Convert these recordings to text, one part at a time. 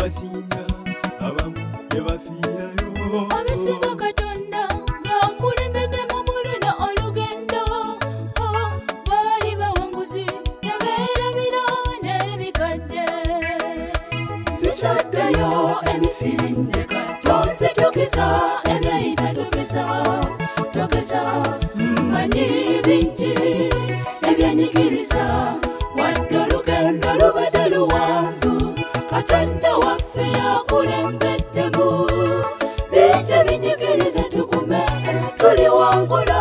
abasinga abamu ne bafiirayo. Abeesiga Katonda ng'akulembedde mu mulina olugendo, baali bawanguzi ne beerabira n'ebikajje. Sikyaddayo Emisiri ndeka, tonzijjukiza ebyayita togeza, mmanyi bingi ebyenyigiriza, wadde olugendo lubadde luwanvu, Katonda waffe yakulembeddemu. Bingi ebinyigiriza tukume, tuliwongula.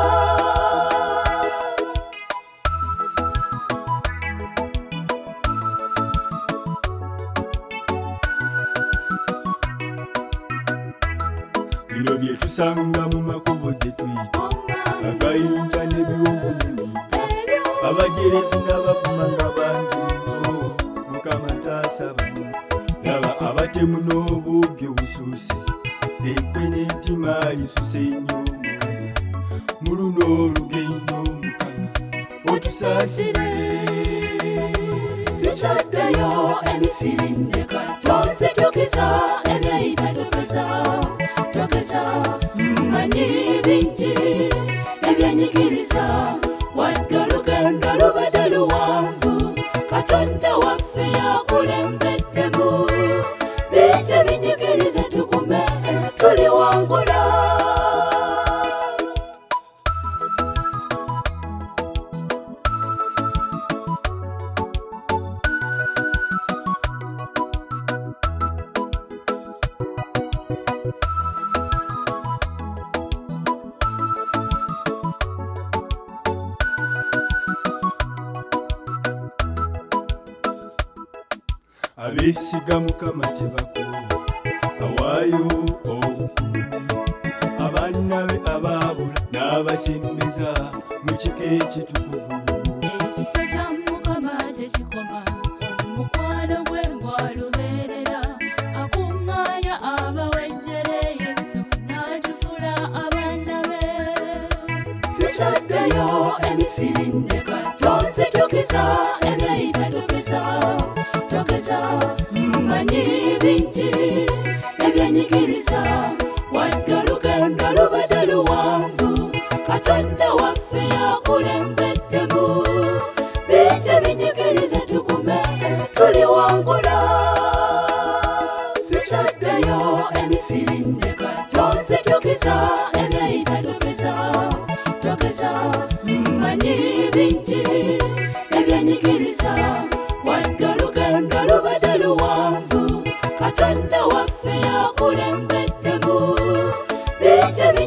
Bino bye tusanga mu makubo gye tuyita, agayinja n'ebiwonvu n'emiyita, abajerezi n'abavuma nga bangi. Mukama taasa bano, laba abatemu n'obubi obusuuse, enkwe n'entima alisuse nnyo Mukama. Mu luno olugendo Mukama otusaasire. Sikyaddayo Emisiri ndeka, tonzijjukiza ebyayita togeza, mmanyi bingi ebyenyigiriza, wadde olugendo lubadde luwanvu, Katonda waffe yakulembeddemu. Bingi ebinyigiriza tukume, tuliwongula. Abeesiga Mukama tebakola, awaayo obukuumi, abaana be abaabula n'abasembeza mu kiko ekitukuvu. Ekisa kya Mukama tekikoma, omukwano gwe gwalubeerera, akuŋŋaanya abawejjere Yesu n'atufuula abaana be. Sikyaddayo Emisiri ndeka, tonzijjukiza ebyayita togeza, mmanyi bingi ebyenyigiriza, wadde olugendo lubadde luwanvu, Katonda waffe yakulembeddemu. Bingi ebinyigiriza tukume, tuliwongula. Sikyaddayo Emisiri ndeka, tonzijjukiza ebyayita togeza, mmanyi bingi ebyenyigiriza, wadde olugendo lubadde luwanvu, Katonda waffe yakulembeddemu. Bingi